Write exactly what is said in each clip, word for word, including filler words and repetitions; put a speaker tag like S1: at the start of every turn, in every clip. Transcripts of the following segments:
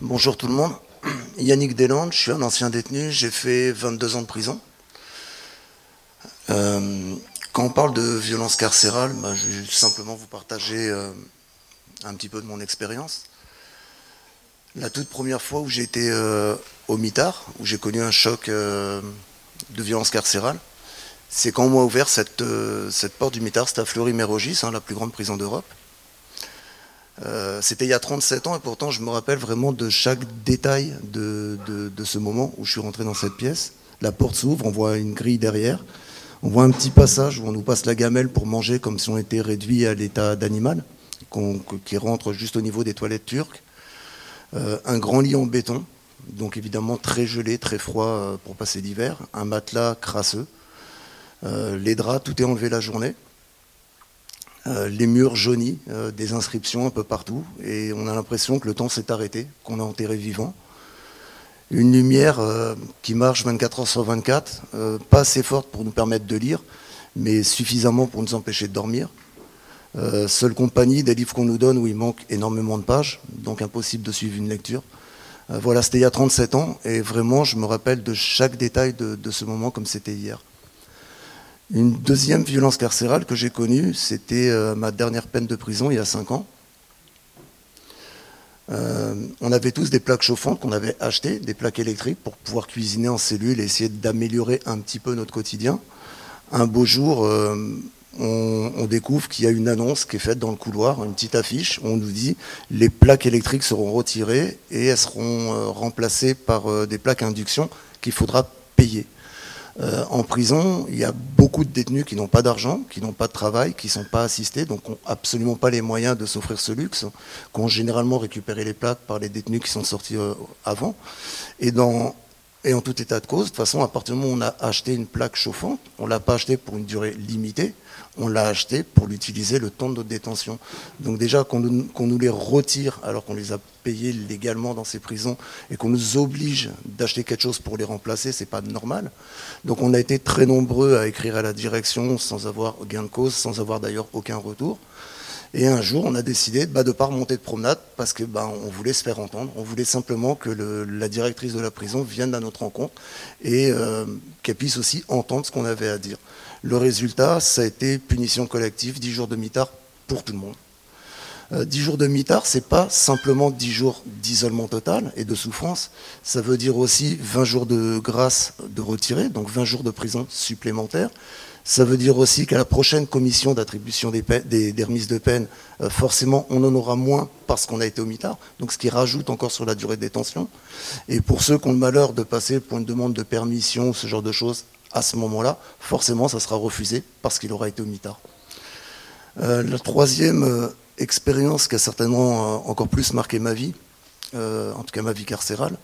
S1: Bonjour tout le monde. Yannick Deslandes, je suis un ancien détenu, j'ai fait vingt-deux ans de prison. Euh, quand on parle de violence carcérale, bah, je vais simplement vous partager euh, un petit peu de mon expérience. La toute première fois où j'ai été euh, au mitard, où j'ai connu un choc euh, de violence carcérale, c'est quand on m'a ouvert cette, euh, cette porte du mitard, c'était à Fleury-Mérogis, hein, la plus grande prison d'Europe. Euh, c'était il y a trente-sept ans et pourtant je me rappelle vraiment de chaque détail de, de, de ce moment où je suis rentré dans cette pièce. La porte s'ouvre, on voit une grille derrière, on voit un petit passage où on nous passe la gamelle pour manger comme si on était réduit à l'état d'animal, qu'on, qui rentre juste au niveau des toilettes turques. Euh, un grand lit en béton, donc évidemment très gelé, très froid euh, pour passer l'hiver, un matelas crasseux, euh, les draps, tout est enlevé la journée. Euh, les murs jaunis, euh, des inscriptions un peu partout, et on a l'impression que le temps s'est arrêté, qu'on a enterré vivant. Une lumière euh, qui marche vingt-quatre heures sur vingt-quatre, euh, pas assez forte pour nous permettre de lire, mais suffisamment pour nous empêcher de dormir. Euh, seule compagnie des livres qu'on nous donne où il manque énormément de pages, donc impossible de suivre une lecture. Euh, voilà, c'était il y a trente-sept ans, et vraiment je me rappelle de chaque détail de, de ce moment comme c'était hier. Une deuxième violence carcérale que j'ai connue, c'était euh, ma dernière peine de prison il y a cinq ans. Euh, on avait tous des plaques chauffantes qu'on avait achetées, des plaques électriques pour pouvoir cuisiner en cellule et essayer d'améliorer un petit peu notre quotidien. Un beau jour, euh, on, on découvre qu'il y a une annonce qui est faite dans le couloir, une petite affiche, où on nous dit les plaques électriques seront retirées et elles seront euh, remplacées par euh, des plaques à induction qu'il faudra payer. Euh, en prison, il y a beaucoup de détenus qui n'ont pas d'argent, qui n'ont pas de travail, qui ne sont pas assistés, donc n'ont absolument pas les moyens de s'offrir ce luxe, qui ont généralement récupéré les plaques par les détenus qui sont sortis euh, avant. Et, dans, et en tout état de cause, de toute façon, à partir du moment où on a acheté une plaque chauffante, on ne l'a pas achetée pour une durée limitée, on l'a acheté pour l'utiliser le temps de notre détention. Donc déjà, qu'on nous, qu'on nous les retire alors qu'on les a payés légalement dans ces prisons et qu'on nous oblige d'acheter quelque chose pour les remplacer, c'est pas normal. Donc on a été très nombreux à écrire à la direction sans avoir gain de cause, sans avoir d'ailleurs aucun retour. Et un jour, on a décidé bah, de ne pas remonter de promenade parce que bah, on voulait se faire entendre. On voulait simplement que le, la directrice de la prison vienne à notre rencontre et euh, qu'elle puisse aussi entendre ce qu'on avait à dire. Le résultat, ça a été punition collective, dix jours de mitard pour tout le monde. Euh, dix jours de mitard, c'est pas simplement dix jours d'isolement total et de souffrance, ça veut dire aussi vingt jours de grâce de retiré, donc vingt jours de prison supplémentaires. Ça veut dire aussi qu'à la prochaine commission d'attribution des, des, des remises de peine, euh, forcément, on en aura moins parce qu'on a été au mitard, donc ce qui rajoute encore sur la durée de détention. Et pour ceux qui ont le malheur de passer pour une demande de permission, ce genre de choses, à ce moment-là, forcément, ça sera refusé parce qu'il aura été au mitard. Euh, la troisième euh, expérience qui a certainement euh, encore plus marqué ma vie, euh, en tout cas ma vie carcérale,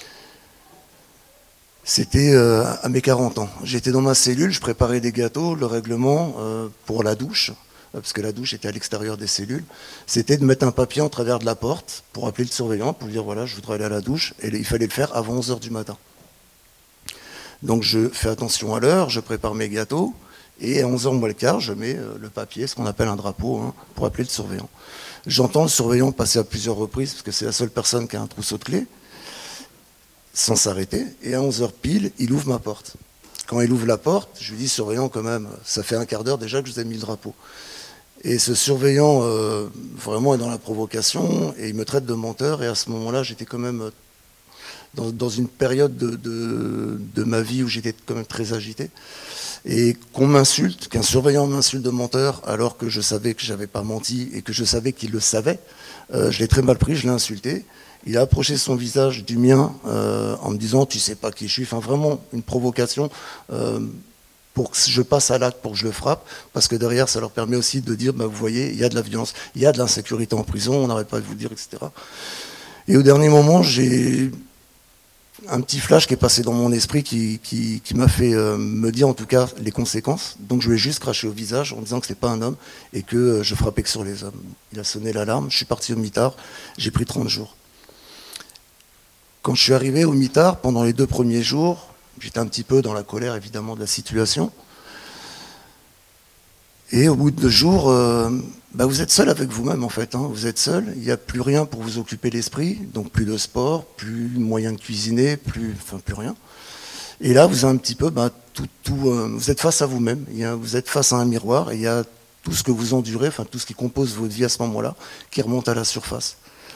S1: c'était euh, à mes quarante ans. J'étais dans ma cellule, je préparais des gâteaux, le règlement euh, pour la douche, euh, parce que la douche était à l'extérieur des cellules, c'était de mettre un papier en travers de la porte pour appeler le surveillant, pour lui dire voilà, je voudrais aller à la douche, et il fallait le faire avant onze heures du matin. Donc je fais attention à l'heure, je prépare mes gâteaux, et à onze heures moins le quart, je mets le papier, ce qu'on appelle un drapeau, hein, pour appeler le surveillant. J'entends le surveillant passer à plusieurs reprises, parce que c'est la seule personne qui a un trousseau de clés, sans s'arrêter, et à onze heures pile, il ouvre ma porte. Quand il ouvre la porte, je lui dis, surveillant quand même, ça fait un quart d'heure déjà que je vous ai mis le drapeau. Et ce surveillant, euh, vraiment, est dans la provocation, et il me traite de menteur, et à ce moment-là, j'étais quand même dans, dans une période de, de, de ma vie où j'étais quand même très agité. Et qu'on m'insulte, qu'un surveillant m'insulte de menteur alors que je savais que je n'avais pas menti et que je savais qu'il le savait, euh, je l'ai très mal pris, je l'ai insulté. Il a approché son visage du mien euh, en me disant « tu sais pas qui je suis », enfin vraiment une provocation euh, pour que je passe à l'acte, pour que je le frappe, parce que derrière ça leur permet aussi de dire bah, « vous voyez, il y a de la violence, il y a de l'insécurité en prison, on n'arrête pas de vous le dire, et cetera » Et au dernier moment, j'ai un petit flash qui est passé dans mon esprit qui, qui, qui m'a fait euh, me dire en tout cas les conséquences. Donc je lui ai juste craché au visage en disant que c'était pas un homme et que euh, je frappais que sur les hommes. Il a sonné l'alarme, je suis parti au mitard, j'ai pris trente jours. Quand je suis arrivé au mitard, pendant les deux premiers jours, j'étais un petit peu dans la colère évidemment de la situation. Et au bout de deux jours, euh, bah vous êtes seul avec vous-même en fait. Hein. Vous êtes seul, il n'y a plus rien pour vous occuper l'esprit, donc plus de sport, plus moyen de cuisiner, plus, enfin plus rien. Et là, vous avez un petit peu, bah, tout, tout, euh, vous êtes face à vous-même. Il y a, vous êtes face à un miroir et il y a tout ce que vous endurez, enfin tout ce qui compose votre vie à ce moment-là, qui remonte à la surface.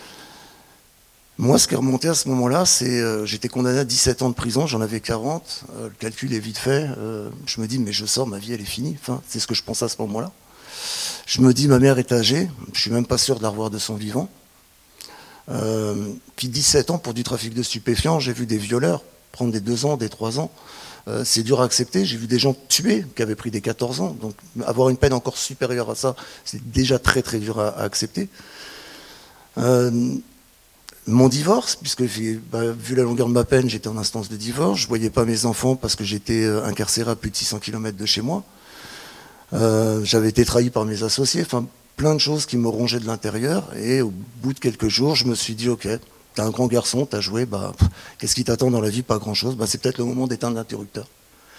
S1: Moi, ce qui est remonté à ce moment-là, c'est euh, j'étais condamné à dix-sept ans de prison, j'en avais quarante, euh, le calcul est vite fait, euh, je me dis, mais je sors, ma vie, elle est finie, enfin, c'est ce que je pensais à ce moment-là. Je me dis, ma mère est âgée, je suis même pas sûr de la revoir de son vivant. Euh, puis dix-sept ans pour du trafic de stupéfiants, j'ai vu des violeurs prendre des deux ans, des trois ans, euh, c'est dur à accepter, j'ai vu des gens tués qui avaient pris des quatorze ans, donc avoir une peine encore supérieure à ça, c'est déjà très très dur à, à accepter. Euh, Mon divorce, puisque bah, vu la longueur de ma peine, j'étais en instance de divorce, je ne voyais pas mes enfants parce que j'étais incarcéré à plus de six cents kilomètres de chez moi. Euh, j'avais été trahi par mes associés, enfin plein de choses qui me rongeaient de l'intérieur. Et au bout de quelques jours, je me suis dit, ok, t'es un grand garçon, t'as joué, bah, qu'est-ce qui t'attend dans la vie? Pas grand-chose, bah, c'est peut-être le moment d'éteindre l'interrupteur.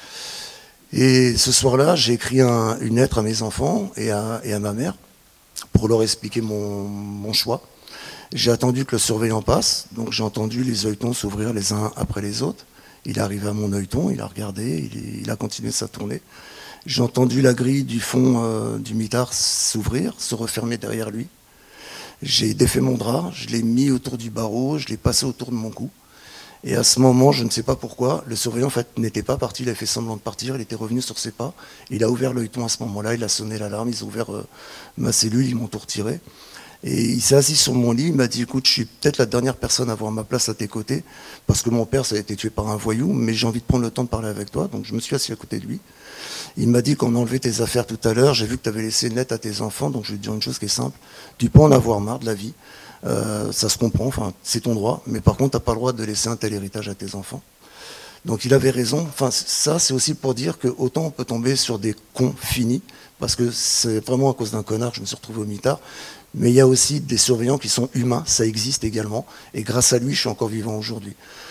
S1: Et ce soir-là, j'ai écrit un, une lettre à mes enfants et à, et à ma mère pour leur expliquer mon, mon choix. J'ai attendu que le surveillant passe, donc j'ai entendu les œilletons s'ouvrir les uns après les autres. Il est arrivé à mon œilleton, il a regardé, il, il a continué sa tournée. J'ai entendu la grille du fond euh, du mitard s'ouvrir, se refermer derrière lui. J'ai défait mon drap, je l'ai mis autour du barreau, je l'ai passé autour de mon cou. Et à ce moment, je ne sais pas pourquoi, le surveillant en fait, n'était pas parti, il a fait semblant de partir, il était revenu sur ses pas. Il a ouvert l'œilleton à ce moment-là, il a sonné l'alarme, ils ont ouvert euh, ma cellule, ils m'ont tout retiré. Et il s'est assis sur mon lit, il m'a dit, écoute, je suis peut-être la dernière personne à avoir ma place à tes côtés, parce que mon père, ça a été tué par un voyou, mais j'ai envie de prendre le temps de parler avec toi, donc je me suis assis à côté de lui. Il m'a dit qu'on enlevait tes affaires tout à l'heure, j'ai vu que tu avais laissé une lettre à tes enfants, donc je vais te dire une chose qui est simple, tu peux en avoir marre de la vie, euh, ça se comprend, enfin, c'est ton droit, mais par contre, tu n'as pas le droit de laisser un tel héritage à tes enfants. Donc il avait raison, enfin, ça c'est aussi pour dire que autant on peut tomber sur des cons finis, parce que c'est vraiment à cause d'un connard que je me suis retrouvé au mitard, mais il y a aussi des surveillants qui sont humains, ça existe également, et grâce à lui, je suis encore vivant aujourd'hui.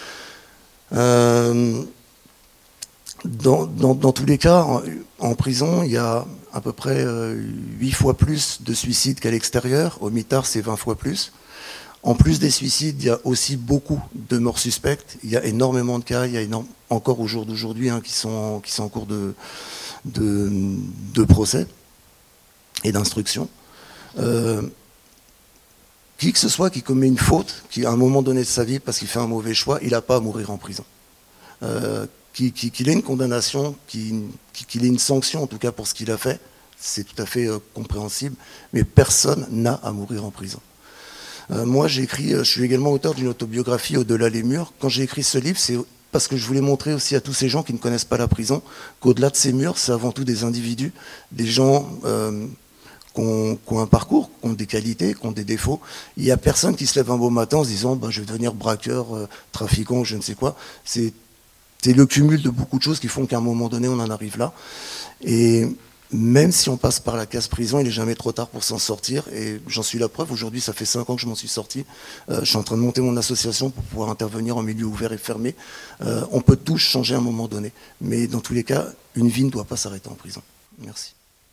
S1: Euh, dans, dans, dans tous les cas, en, en prison, il y a à peu près huit fois plus de suicides qu'à l'extérieur, au mitard, c'est vingt fois plus. En plus des suicides, il y a aussi beaucoup de morts suspectes, il y a énormément de cas, il y a énorme, encore au jour d'aujourd'hui, hein, qui, sont, qui sont en cours de, de, de procès et d'instruction. Euh, qui que ce soit qui commet une faute, qui à un moment donné de sa vie, parce qu'il fait un mauvais choix, il n'a pas à mourir en prison. Euh, qu'il qui, qui ait une condamnation, qu'il qui, ait une sanction en tout cas pour ce qu'il a fait, c'est tout à fait euh, compréhensible, mais personne n'a à mourir en prison. Euh, moi j'ai écrit, je suis également auteur d'une autobiographie, Au-delà les murs. Quand j'ai écrit ce livre, c'est parce que je voulais montrer aussi à tous ces gens qui ne connaissent pas la prison, qu'au-delà de ces murs, c'est avant tout des individus, des gens... Euh, qui ont, qui ont un parcours, qui ont des qualités, qui ont des défauts. Il n'y a personne qui se lève un beau matin en se disant bah, je vais devenir braqueur, euh, trafiquant, je ne sais quoi. C'est le cumul de beaucoup de choses qui font qu'à un moment donné, on en arrive là. Et même si on passe par la case prison, il n'est jamais trop tard pour s'en sortir. Et j'en suis la preuve. Aujourd'hui, ça fait cinq ans que je m'en suis sorti. Euh, je suis en train de monter mon association pour pouvoir intervenir en milieu ouvert et fermé. Euh, on peut tous changer à un moment donné. Mais dans tous les cas, une vie ne doit pas s'arrêter en prison. Merci.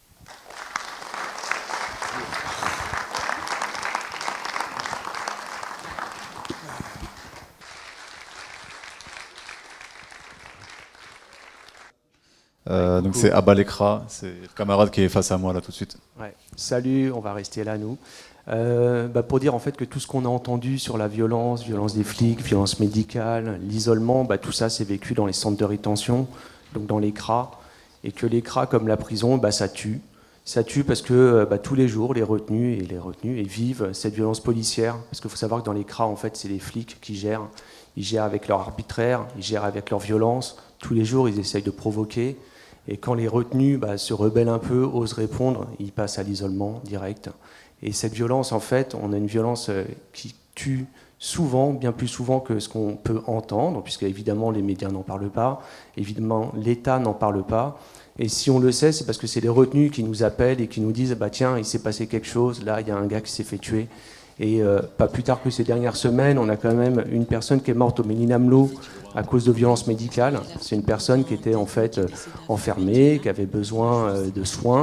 S2: Euh, donc c'est Abba Lekra, c'est le camarade qui est face à moi là tout de suite.
S3: Ouais. Salut, on va rester là nous. Euh, bah pour dire en fait que tout ce qu'on a entendu sur la violence, violence des flics, violence médicale, l'isolement, bah, tout ça c'est vécu dans les centres de rétention, donc dans les C R A, et que les C R A comme la prison, bah, ça tue. Ça tue parce que bah, tous les jours les retenus et les retenus et vivent cette violence policière, parce qu'il faut savoir que dans les C R A en fait c'est les flics qui gèrent, ils gèrent avec leur arbitraire, ils gèrent avec leur violence. Tous les jours ils essayent de provoquer. Et quand les retenus bah, se rebellent un peu, osent répondre, ils passent à l'isolement direct. Et cette violence, en fait, on a une violence qui tue souvent, bien plus souvent que ce qu'on peut entendre, puisque évidemment les médias n'en parlent pas, évidemment l'État n'en parle pas. Et si on le sait, c'est parce que c'est les retenus qui nous appellent et qui nous disent bah, « Tiens, il s'est passé quelque chose, là, il y a un gars qui s'est fait tuer ». Et euh, pas plus tard que ces dernières semaines, on a quand même une personne qui est morte au Méninamlo à cause de violences médicales. C'est une personne qui était en fait euh, enfermée, qui avait besoin euh, de soins.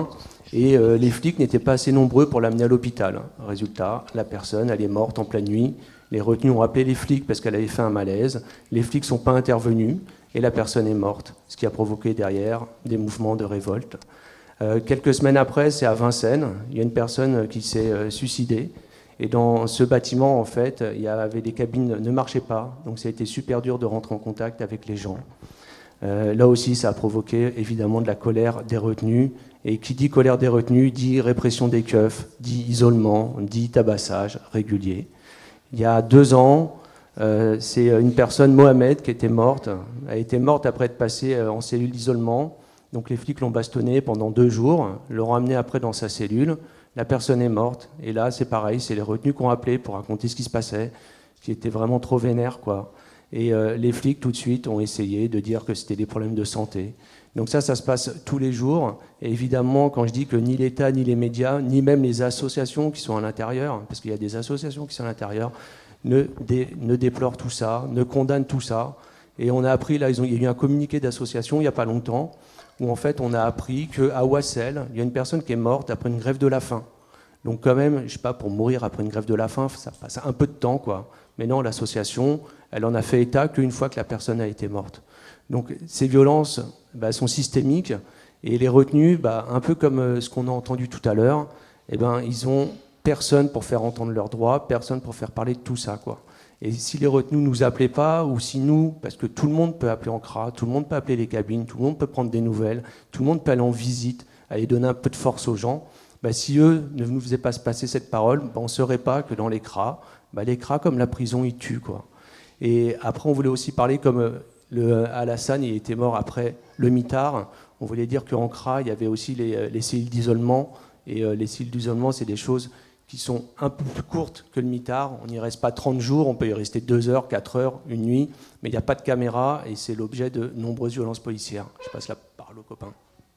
S3: Et euh, les flics n'étaient pas assez nombreux pour l'amener à l'hôpital. Résultat, la personne, elle est morte en pleine nuit. Les retenus ont appelé les flics parce qu'elle avait fait un malaise. Les flics ne sont pas intervenus et la personne est morte, ce qui a provoqué derrière des mouvements de révolte. Euh, quelques semaines après, c'est à Vincennes, il y a une personne qui s'est euh, suicidée. Et dans ce bâtiment, en fait, il y avait des cabines qui ne marchaient pas. Donc ça a été super dur de rentrer en contact avec les gens. Euh, là aussi, ça a provoqué évidemment de la colère des retenus. Et qui dit colère des retenus dit répression des keufs, dit isolement, dit tabassage régulier. Il y a deux ans, euh, c'est une personne, Mohamed, qui était morte. Elle a été morte après être passée en cellule d'isolement. Donc les flics l'ont bastonné pendant deux jours, l'ont ramené après dans sa cellule. La personne est morte. Et là, c'est pareil, c'est les retenus qui ont appelé pour raconter ce qui se passait, qui était vraiment trop vénère, quoi. Et euh, les flics, tout de suite, ont essayé de dire que c'était des problèmes de santé. Donc ça, ça se passe tous les jours. Et évidemment, quand je dis que ni l'État, ni les médias, ni même les associations qui sont à l'intérieur, parce qu'il y a des associations qui sont à l'intérieur, ne, dé, ne déplorent tout ça, ne condamnent tout ça. Et on a appris, là, ils ont, il y a eu un communiqué d'association il n'y a pas longtemps, où en fait on a appris qu'à Ouassel, il y a une personne qui est morte après une grève de la faim. Donc quand même, je ne sais pas, pour mourir après une grève de la faim, ça passe un peu de temps, quoi. Mais non, l'association, elle en a fait état qu'une fois que la personne a été morte. Donc ces violences bah, sont systémiques, et les retenus, bah, un peu comme ce qu'on a entendu tout à l'heure, eh ben, ils ont personne pour faire entendre leurs droits, personne pour faire parler de tout ça, quoi. Et si les retenus ne nous appelaient pas, ou si nous, parce que tout le monde peut appeler en C R A, tout le monde peut appeler les cabines, tout le monde peut prendre des nouvelles, tout le monde peut aller en visite, aller donner un peu de force aux gens, bah, si eux ne nous faisaient pas se passer cette parole, bah, on ne saurait pas que dans les C R A, bah, les C R A, comme la prison, ils tuent, quoi. Et après, on voulait aussi parler comme le Alassane, il était mort après le mitard, on voulait dire qu'en C R A, il y avait aussi les, les cellules d'isolement, et euh, les cellules d'isolement, c'est des choses qui sont un peu plus courtes que le mitard. On n'y reste pas trente jours, on peut y rester deux heures, quatre heures, une nuit, mais il n'y a pas de caméra et c'est l'objet de nombreuses violences policières. Je passe la parole au copain.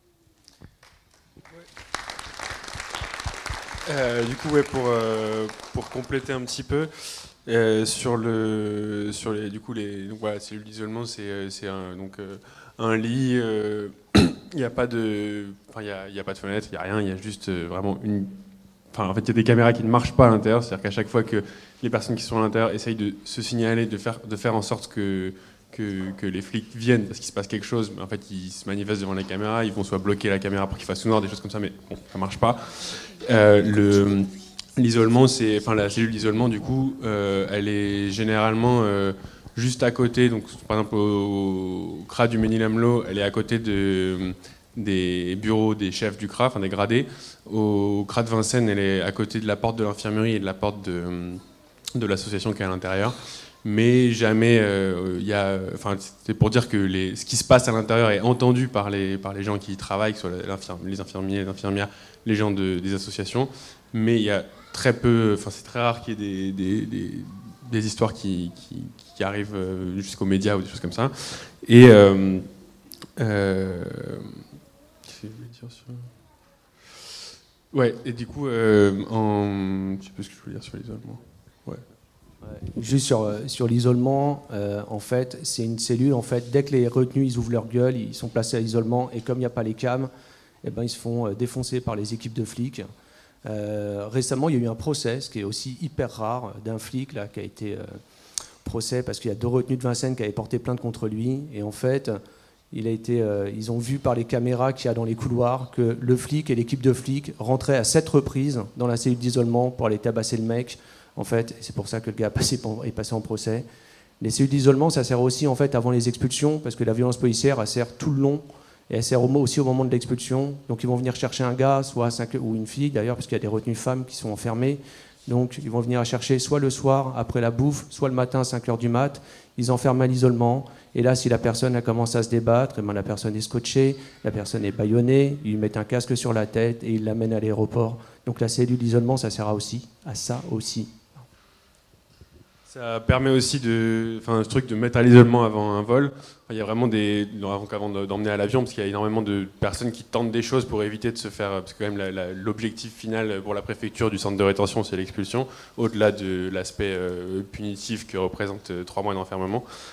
S4: Euh, du coup, ouais, pour, euh, pour compléter un petit peu, euh, sur, le, sur les, du coup, les donc, voilà, cellules d'isolement, c'est, c'est un, donc, euh, un lit, il euh, n'y a pas de, enfin, il y a, y a pas de fenêtre, il n'y a rien, il y a juste euh, vraiment une... Enfin, en fait, il y a des caméras qui ne marchent pas à l'intérieur, c'est-à-dire qu'à chaque fois que les personnes qui sont à l'intérieur essayent de se signaler, de faire, de faire en sorte que, que, que les flics viennent parce qu'il se passe quelque chose, mais en fait, ils se manifestent devant la caméra, ils vont soit bloquer la caméra pour qu'il fasse tout noir, des choses comme ça, mais bon, ça marche pas. Euh, le, l'isolement, c'est, enfin, la cellule d'isolement, du coup, euh, elle est généralement euh, juste à côté, donc par exemple au, au C R A du Mesnil-Amelot, elle est à côté de... des bureaux des chefs du C R A, enfin des gradés. Au C R A de Vincennes, elle est à côté de la porte de l'infirmerie et de la porte de, de l'association qui est à l'intérieur. Mais jamais, euh, y a, enfin, c'est pour dire que les, ce qui se passe à l'intérieur est entendu par les, par les gens qui y travaillent, que ce soit les infirmiers, les infirmières, les gens de, des associations. Mais il y a très peu, enfin c'est très rare qu'il y ait des, des, des, des histoires qui, qui, qui arrivent jusqu'aux médias ou des choses comme ça. Et euh, euh, Ouais, et du coup, euh, en... je sais plus ce que je voulais dire sur l'isolement. Ouais.
S3: Juste sur, sur l'isolement, euh, en fait, c'est une cellule, en fait, dès que les retenus ils ouvrent leur gueule, ils sont placés à l'isolement, et comme il n'y a pas les cams, eh ben, ils se font défoncer par les équipes de flics. Euh, récemment, il y a eu un procès, ce qui est aussi hyper rare, d'un flic là, qui a été euh, procès parce qu'il y a deux retenus de Vincennes qui avaient porté plainte contre lui, et en fait... Il a été, euh, ils ont vu par les caméras qu'il y a dans les couloirs que le flic et l'équipe de flics rentraient à sept reprises dans la cellule d'isolement pour aller tabasser le mec. En fait, c'est pour ça que le gars passé, est passé en procès. Les cellules d'isolement, ça sert aussi en fait avant les expulsions, parce que la violence policière, elle sert tout le long, et elle sert aussi au moment de l'expulsion. Donc ils vont venir chercher un gars, soit cinq, ou une fille d'ailleurs, parce qu'il y a des retenues femmes qui sont enfermées. Donc ils vont venir chercher soit le soir après la bouffe, soit le matin à cinq heures du mat. Ils enferment à l'isolement. Et là, si la personne a commencé à se débattre, eh ben, la personne est scotchée, la personne est bâillonnée, ils lui mettent un casque sur la tête et ils l'amènent à l'aéroport. Donc la cellule d'isolement, ça sert à, aussi, à ça aussi.
S4: Ça permet aussi de, enfin, ce truc de mettre à l'isolement avant un vol. Il y a vraiment des, avant d'emmener à l'avion, parce qu'il y a énormément de personnes qui tentent des choses pour éviter de se faire, parce que quand même la, la, l'objectif final pour la préfecture du centre de rétention, c'est l'expulsion, au-delà de l'aspect euh, punitif que représente euh, trois mois d'enfermement.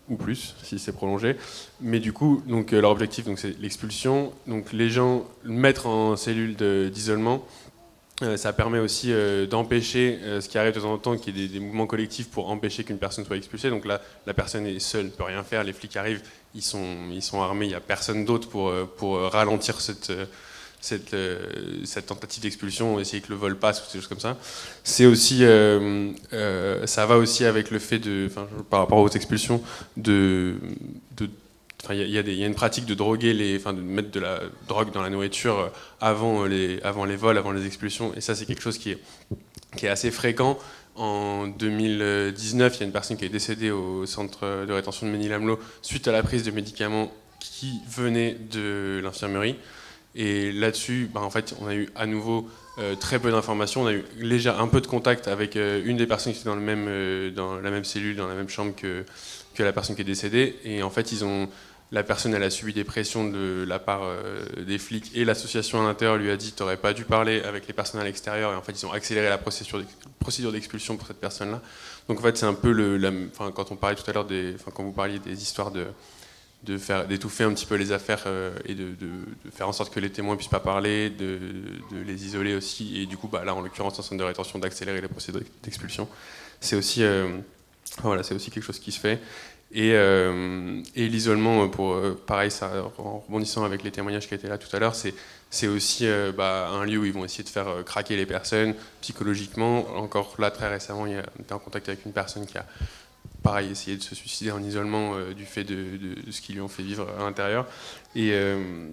S4: ou plus si c'est prolongé. Mais du coup, donc, euh, leur objectif, donc, c'est l'expulsion. Donc les gens mettre en cellule de, d'isolement, euh, ça permet aussi euh, d'empêcher euh, ce qui arrive de temps en temps, qu'il y ait des, des mouvements collectifs pour empêcher qu'une personne soit expulsée. Donc là, la personne est seule, ne peut rien faire. Les flics arrivent, ils sont, ils sont armés, il n'y a personne d'autre pour, pour ralentir cette... Cette, euh, cette tentative d'expulsion, essayer que le vol passe ou des choses comme ça. C'est aussi, euh, euh, ça va aussi avec le fait de, par rapport aux expulsions, de, de il y, y, y a une pratique de droguer les, enfin de mettre de la drogue dans la nourriture avant les, avant les vols, avant les expulsions. Et ça, c'est quelque chose qui est, qui est assez fréquent. En deux mille dix-neuf, il y a une personne qui est décédée au centre de rétention de Mesnil-Amelot suite à la prise de médicaments qui venaient de l'infirmerie. Et là-dessus, bah, en fait, on a eu à nouveau euh, très peu d'informations. On a eu légère, un peu de contact avec euh, une des personnes qui était dans, le même, euh, dans la même cellule, dans la même chambre que, que la personne qui est décédée. Et en fait, ils ont, la personne, elle a subi des pressions de la part euh, des flics. Et l'association à l'intérieur lui a dit « t'aurais pas dû parler avec les personnes à l'extérieur ». Et en fait, ils ont accéléré la procédure, procédure d'expulsion pour cette personne-là. Donc en fait, c'est un peu, le, la, quand on parlait tout à l'heure, des, quand vous parliez des histoires de... de faire, d'étouffer un petit peu les affaires euh, et de, de, de faire en sorte que les témoins ne puissent pas parler, de, de les isoler aussi, et du coup, bah, là, en l'occurrence, en centre de rétention, d'accélérer les procédures d'expulsion. C'est aussi, euh, voilà, c'est aussi quelque chose qui se fait. Et, euh, et l'isolement, pour, euh, pareil, ça, en rebondissant avec les témoignages qui étaient là tout à l'heure, c'est, c'est aussi euh, bah, un lieu où ils vont essayer de faire euh, craquer les personnes psychologiquement. Encore là, très récemment, il y a, on était en contact avec une personne qui a pareil, essayer de se suicider en isolement euh, du fait de, de, de ce qu'ils lui ont fait vivre à l'intérieur. Et, euh,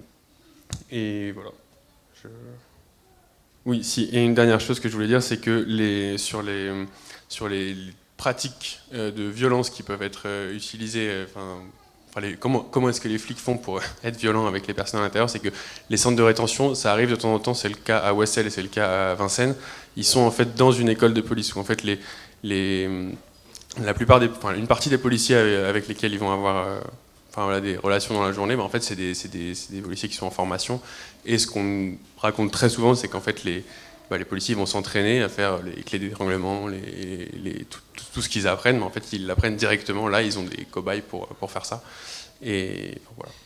S4: et voilà. Je... Oui, si. Et une dernière chose que je voulais dire, c'est que les, sur les, sur les pratiques euh, de violence qui peuvent être euh, utilisées, enfin, enfin les, comment, comment est-ce que les flics font pour être violents avec les personnes à l'intérieur, c'est que les centres de rétention, ça arrive de temps en temps, c'est le cas à Wessel et c'est le cas à Vincennes, ils sont en fait dans une école de police où en fait les... les La plupart des, enfin, une partie des policiers avec lesquels ils vont avoir euh, enfin, voilà, des relations dans la journée, bah, en fait, c'est des, c'est, des, c'est des policiers qui sont en formation. Et ce qu'on raconte très souvent, c'est qu'en fait, les, bah, les policiers vont s'entraîner à faire les clés d'étranglement, les, les, tout, tout, tout ce qu'ils apprennent, mais en fait, ils l'apprennent directement. Là, ils ont des cobayes pour, pour faire ça. Et voilà.